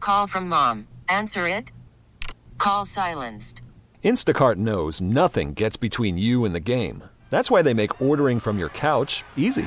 Call from mom. Answer it. Call silenced. Instacart knows nothing gets between you and the game. That's why they make ordering from your couch easy.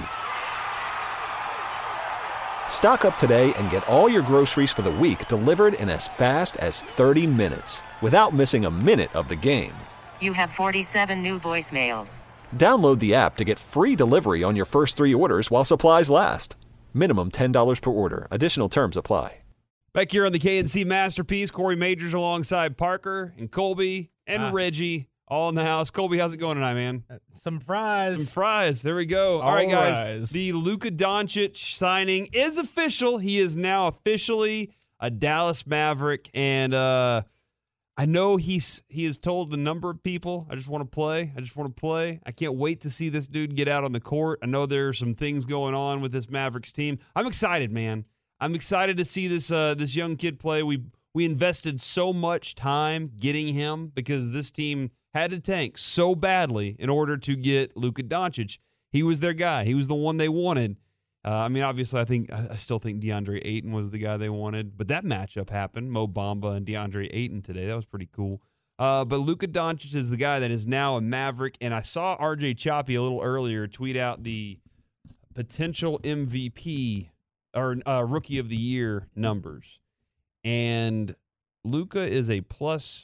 Stock up today and get all your groceries for the week delivered in as fast as 30 minutes without missing a minute of the game. You have 47 new voicemails. Download the app to get free delivery on your first 3 orders while supplies last. Minimum $10 per order. Additional terms apply. Back here on the KNC Masterpiece, Corey Majors alongside Parker and Colby and Reggie, all in the house. Colby, how's it going tonight, man? Some fries. Some fries. There we go. All right, guys. Rise. The Luka Doncic signing is official. He is now officially a Dallas Maverick, and I know he has told a number of people, I just want to play. I can't wait to see this dude get out on the court. I know there are some things going on with this Mavericks team. I'm excited, man. I'm excited to see this young kid play. We invested so much time getting him because this team had to tank so badly in order to get Luka Doncic. He was their guy. He was the one they wanted. Obviously, I still think DeAndre Ayton was the guy they wanted, but that matchup happened. Mo Bamba and DeAndre Ayton today. That was pretty cool. But Luka Doncic is the guy that is now a Maverick, and I saw RJ Choppy a little earlier tweet out the potential MVP or Rookie of the Year numbers, and Luka is a plus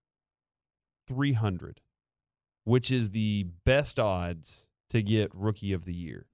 300, which is the best odds to get Rookie of the Year.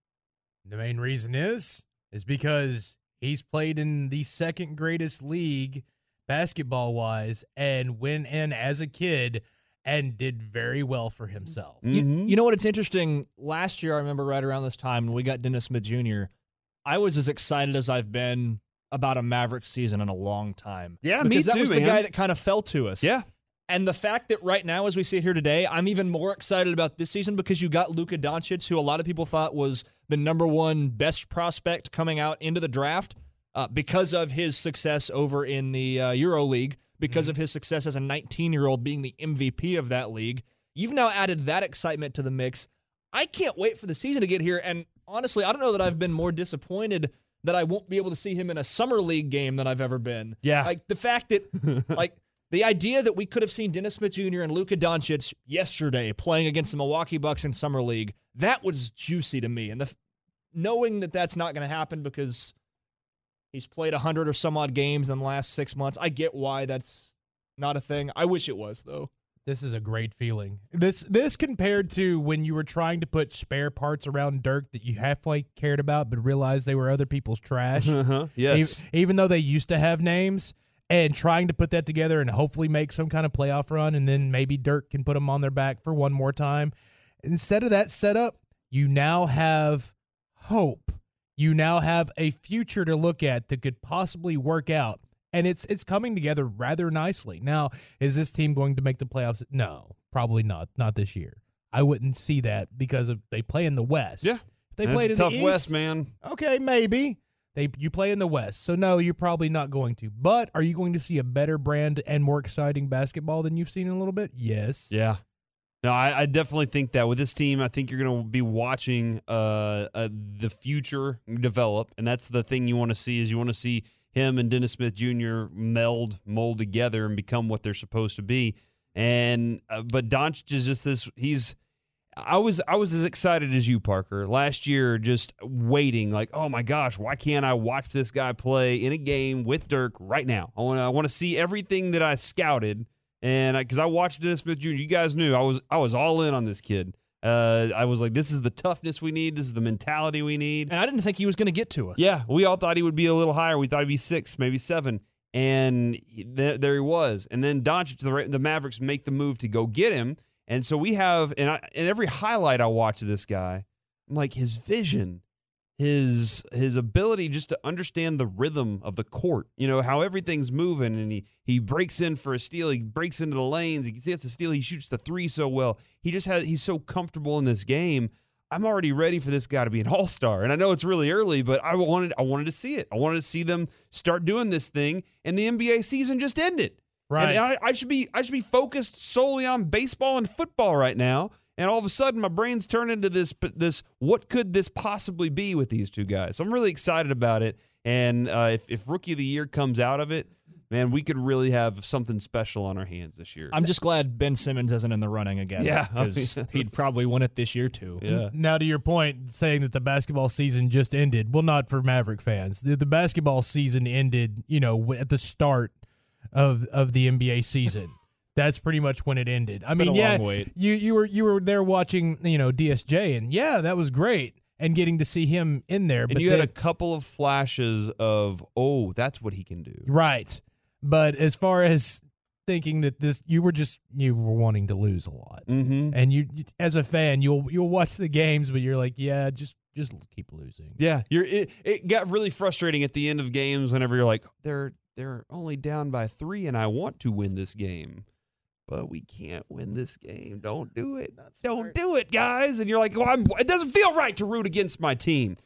The main reason is because he's played in the second greatest league basketball-wise and went in as a kid and did very well for himself. Mm-hmm. You know what? It's interesting. Last year, I remember right around this time when we got Dennis Smith Jr., I was as excited as I've been about a Mavericks season in a long time. Yeah, because me too, that was man. the guy that kind of fell to us. Yeah. And the fact that right now, as we see it here today, I'm even more excited about this season because you got Luka Doncic, who a lot of people thought was the number one best prospect coming out into the draft because of his success over in the EuroLeague, because of his success as a 19-year-old being the MVP of that league. You've now added that excitement to the mix. I can't wait for the season to get here. And honestly, I don't know that I've been more disappointed that I won't be able to see him in a summer league game than I've ever been. Yeah. Like the fact that, the idea that we could have seen Dennis Smith Jr. and Luka Doncic yesterday playing against the Milwaukee Bucks in summer league, that was juicy to me. And knowing that that's not going to happen because he's played 100 or some odd games in the last 6 months, I get why that's not a thing. I wish it was, though. This is a great feeling. This compared to when you were trying to put spare parts around Dirk that you halfway cared about but realized they were other people's trash. Yes. Even though they used to have names, and trying to put that together and hopefully make some kind of playoff run, and then maybe Dirk can put them on their back for one more time. Instead of that setup, you now have hope. You now have a future to look at that could possibly work out. And it's coming together rather nicely. Now, is this team going to make the playoffs? No, probably not. Not this year. I wouldn't see that because they play in the West. Yeah. If they played in tough the East, West, man. Okay, maybe. You play in the West. So, no, you're probably not going to. But are you going to see a better brand and more exciting basketball than you've seen in a little bit? Yes. Yeah. No, I definitely think that with this team, I think you're going to be watching the future develop, and that's the thing you want to see is you want to see him and Dennis Smith Jr. mold together and become what they're supposed to be. And but Doncic is just this. I was as excited as you, Parker, last year, just waiting like, oh my gosh, why can't I watch this guy play in a game with Dirk right now? I want to see everything that I scouted. And because I watched Dennis Smith Jr., you guys knew I was all in on this kid. I was like, this is the toughness we need. This is the mentality we need. And I didn't think he was going to get to us. Yeah, we all thought he would be a little higher. We thought he'd be 6, maybe 7. And there he was. And then Doncic, the Mavericks make the move to go get him. And so we have, and every highlight I watch of this guy, I'm like, his vision, his ability just to understand the rhythm of the court, how everything's moving, and he breaks in for a steal, he breaks into the lanes, he gets a steal, he shoots the 3 so well. He's so comfortable in this game. I'm already ready for this guy to be an all-star. And I know it's really early, but I wanted to see it. I wanted to see them start doing this thing, and the NBA season just ended. Right. And I should be focused solely on baseball and football right now. And all of a sudden, my brain's turned into this. What could this possibly be with these two guys? So I'm really excited about it. And if Rookie of the Year comes out of it, man, we could really have something special on our hands this year. I'm just glad Ben Simmons isn't in the running again. Yeah. Because he'd probably win it this year, too. Yeah. Now, to your point, saying that the basketball season just ended, well, not for Maverick fans. The basketball season ended, at the start of the NBA season. That's pretty much when it ended. I mean, long wait. you were there watching, DSJ, and yeah, that was great, and getting to see him in there. And you had a couple of flashes of, that's what he can do. Right. But as far as thinking that you were wanting to lose a lot, and you, as a fan, you'll watch the games, but you're like, yeah, just keep losing. Yeah, it got really frustrating at the end of games whenever you're like, they're only down by 3, and I want to win this game, but we can't win this game. Don't do it. Don't do it, guys. And you're like, it doesn't feel right to root against my team.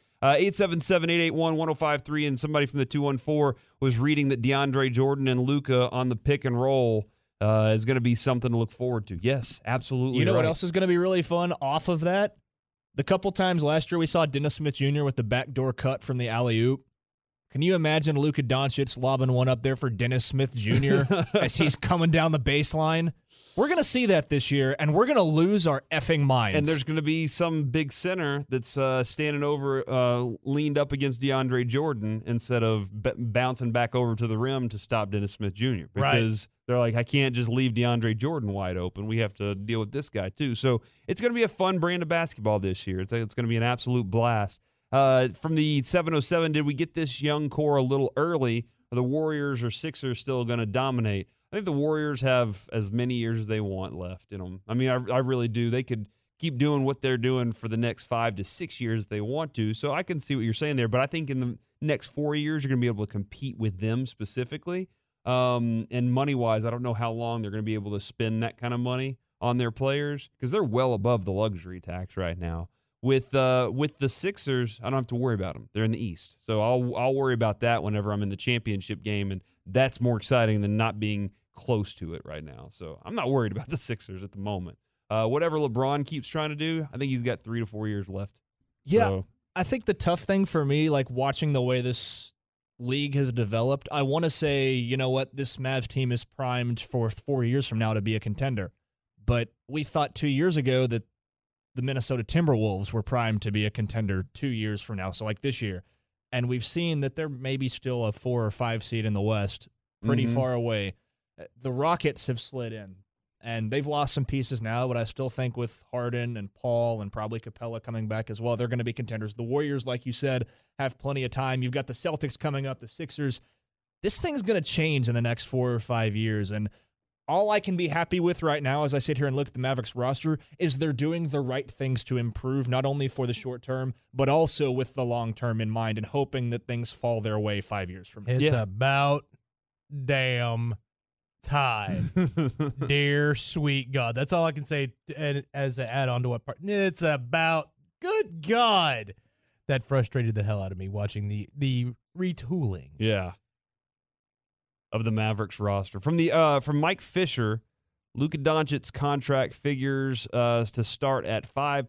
877-881-1053, and somebody from the 214 was reading that DeAndre Jordan and Luka on the pick and roll is going to be something to look forward to. Yes, absolutely. You know right. what else is going to be really fun off of that? The couple times last year we saw Dennis Smith Jr. with the backdoor cut from the alley-oop. Can you imagine Luka Doncic lobbing one up there for Dennis Smith Jr. as he's coming down the baseline? We're going to see that this year, and we're going to lose our effing minds. And there's going to be some big center that's standing over, leaned up against DeAndre Jordan instead of bouncing back over to the rim to stop Dennis Smith Jr. Because they're like, I can't just leave DeAndre Jordan wide open. We have to deal with this guy too. So it's going to be a fun brand of basketball this year. It's going to be an absolute blast. From the 707, did we get this young core a little early? Are the Warriors or Sixers still going to dominate? I think the Warriors have as many years as they want left in them. I mean, I really do. They could keep doing what they're doing for the next 5 to 6 years if they want to. So I can see what you're saying there. But I think in the next 4 years, you're going to be able to compete with them specifically. And money-wise, I don't know how long they're going to be able to spend that kind of money on their players because they're well above the luxury tax right now. With the Sixers, I don't have to worry about them. They're in the East. So I'll worry about that whenever I'm in the championship game, and that's more exciting than not being close to it right now. So I'm not worried about the Sixers at the moment. Whatever LeBron keeps trying to do, I think he's got 3 to 4 years left. Yeah, So, I think the tough thing for me, like watching the way this league has developed, I want to say, you know what, this Mavs team is primed for 4 years from now to be a contender. But we thought 2 years ago that the Minnesota Timberwolves were primed to be a contender 2 years from now, so like this year. And we've seen that they're maybe still a 4 or 5 seed in the West, pretty far away. The Rockets have slid in, and they've lost some pieces now, but I still think with Harden and Paul and probably Capella coming back as well, they're going to be contenders. The Warriors, like you said, have plenty of time. You've got the Celtics coming up, the Sixers. This thing's going to change in the next 4 or 5 years, and all I can be happy with right now as I sit here and look at the Mavericks roster is they're doing the right things to improve, not only for the short term, but also with the long term in mind and hoping that things fall their way 5 years from now. It's about damn time. Dear sweet God. That's all I can say as an add-on to what part. It's about, good God. That frustrated the hell out of me watching the retooling. yeah. Of the Mavericks roster. From Mike Fisher, Luka Doncic's contract figures to start at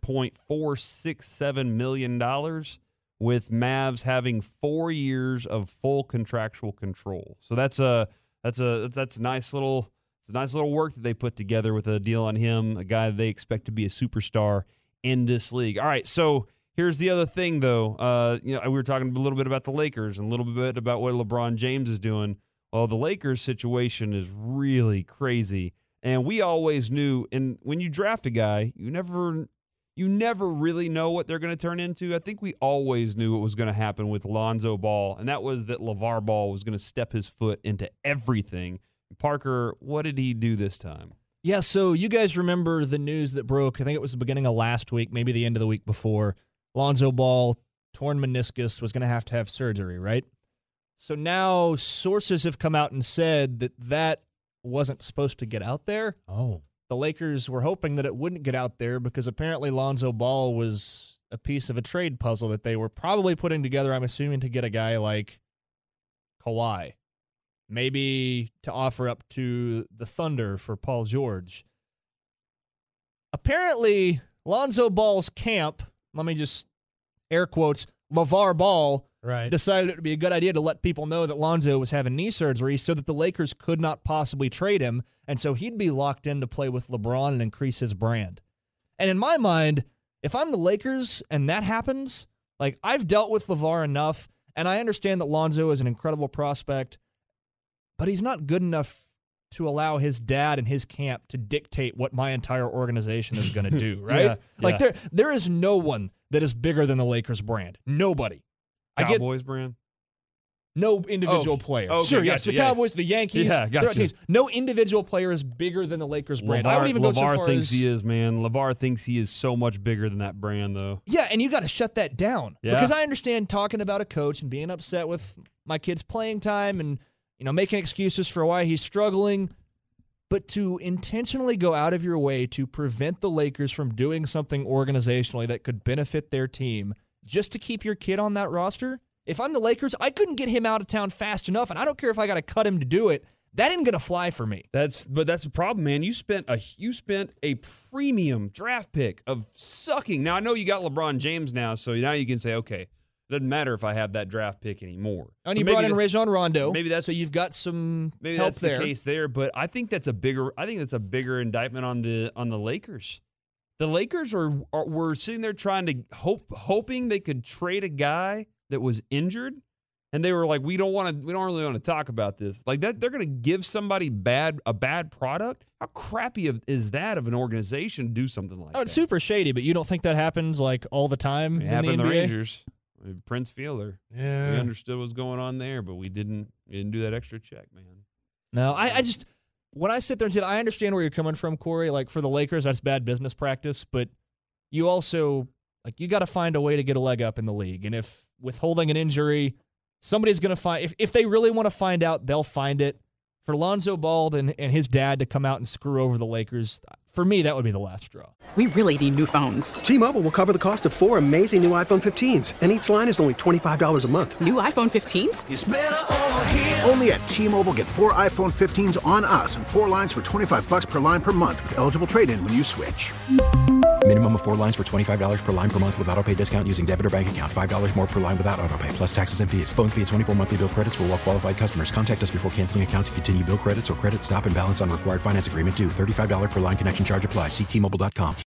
$5.467 million, with Mavs having 4 years of full contractual control. So that's a nice little work that they put together with a deal on him, a guy that they expect to be a superstar in this league. All right, so here's the other thing though. We were talking a little bit about the Lakers and a little bit about what LeBron James is doing. Well, the Lakers situation is really crazy, and we always knew. And when you draft a guy, you never really know what they're going to turn into. I think we always knew what was going to happen with Lonzo Ball, and that was that LeVar Ball was going to step his foot into everything. Parker, what did he do this time? Yeah, so you guys remember the news that broke, I think it was the beginning of last week, maybe the end of the week before. Lonzo Ball, torn meniscus, was going to have surgery, right? So now sources have come out and said that wasn't supposed to get out there. Oh. The Lakers were hoping that it wouldn't get out there because apparently Lonzo Ball was a piece of a trade puzzle that they were probably putting together, I'm assuming, to get a guy like Kawhi. Maybe to offer up to the Thunder for Paul George. apparently Lonzo Ball's camp, let me just air quotes, LeVar Ball, decided it would be a good idea to let people know that Lonzo was having knee surgery so that the Lakers could not possibly trade him, and so he'd be locked in to play with LeBron and increase his brand. And in my mind, if I'm the Lakers and that happens, like, I've dealt with LeVar enough, and I understand that Lonzo is an incredible prospect, but he's not good enough to allow his dad and his camp to dictate what my entire organization is going to do, right? There is no one that is bigger than the Lakers brand. Nobody. Cowboys brand? No individual player. Okay, sure, yes, the Cowboys, the Yankees. Yeah, gotcha. No individual player is bigger than the Lakers brand. I would even go so far LeVar thinks as, he is, man. LeVar thinks he is so much bigger than that brand, though. Yeah, and you got to shut that down. Yeah. Because I understand talking about a coach and being upset with my kid's playing time and, making excuses for why he's struggling. But to intentionally go out of your way to prevent the Lakers from doing something organizationally that could benefit their team just to keep your kid on that roster, if I'm the Lakers, I couldn't get him out of town fast enough, and I don't care if I got to cut him to do it. That ain't gonna fly for me. But that's a problem, man. You spent a premium draft pick of sucking. Now I know you got LeBron James now, so now you can say, okay, it doesn't matter if I have that draft pick anymore. And you brought in Rajon Rondo. Maybe that's so you've got some maybe help that's there. the case there. But I think that's a bigger indictment on the Lakers. The Lakers were sitting there trying to hoping they could trade a guy that was injured, and they were like, we don't really want to talk about this. Like that, they're going to give somebody a bad product. How crappy is that of an organization to do something like that? It's super shady, but you don't think that happens like all the time It in happened the to NBA? the Rangers. Prince Fielder. Yeah. We understood what was going on there, but we didn't do that extra check, man. No, I just, when I sit there and say, I understand where you're coming from, Corey. Like, for the Lakers, that's bad business practice, but you also, like, you got to find a way to get a leg up in the league. And if withholding an injury, somebody's going to find, if they really want to find out, they'll find it. For Lonzo Ball and his dad to come out and screw over the Lakers, for me, that would be the last straw. We really need new phones. T-Mobile will cover the cost of 4 amazing new iPhone 15s, and each line is only $25 a month. New iPhone 15s? It's better over here. Only at T-Mobile, get 4 iPhone 15s on us and 4 lines for $25 per line per month with eligible trade-in when you switch. Minimum of 4 lines for $25 per line per month with autopay discount using debit or bank account. $5 more per line without autopay, plus taxes and fees. Phone fee at 24 monthly bill credits for well-qualified customers. Contact us before canceling account to continue bill credits or credit stop and balance on required finance agreement due. $35 per line connection charge applies. See T-Mobile.com.